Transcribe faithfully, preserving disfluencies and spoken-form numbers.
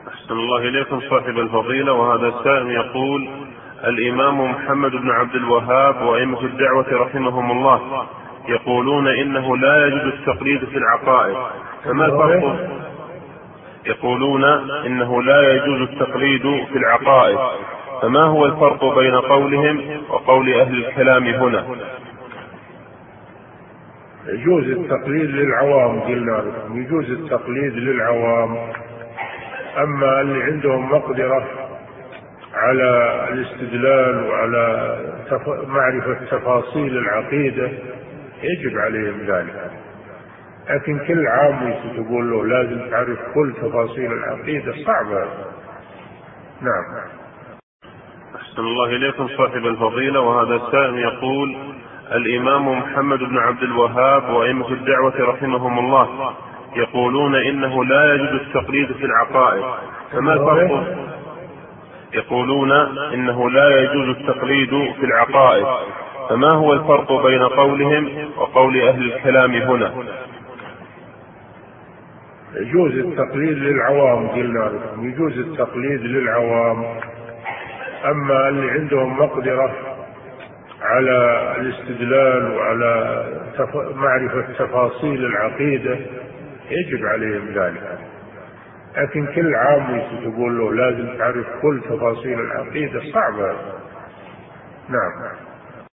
أحسن الله إليكم صاحب الفضيلة. وهذا السائل يقول: الإمام محمد بن عبد الوهاب وأئمة الدعوة رحمهم الله يقولون إنه لا يجوز التقليد في العقائد، فما الفرق؟ يقولون إنه لا يجوز التقليد في العقائد، فما هو الفرق بين قولهم وقول أهل الكلام هنا؟ يجوز التقليد للعوام، قلنا لكم يجوز التقليد للعوام، أما اللي عندهم مقدرة على الاستدلال وعلى معرفة تفاصيل العقيدة يجب عليهم ذلك. لكن كل عام تقول له لازم تعرف كل تفاصيل العقيدة صعبة. نعم. أحسن الله إليكم صاحب الفضيلة. وهذا السائل يقول: الإمام محمد بن عبد الوهاب وأئمة الدعوة رحمهم الله يقولون إنه لا يجوز التقليد في العقائد، فما الفرق؟ يقولون إنه لا يجوز التقليد في العقائد، فما هو الفرق بين قولهم وقول أهل الكلام هنا؟ يجوز التقليد للعوام، قلنا لكم يجوز التقليد للعوام، أما اللي عندهم مقدرة على الاستدلال وعلى معرفة تفاصيل العقيدة يجب عليهم ذلك. لكن كل عام تقول له لازم تعرف كل تفاصيل العقيدة صعبة. نعم.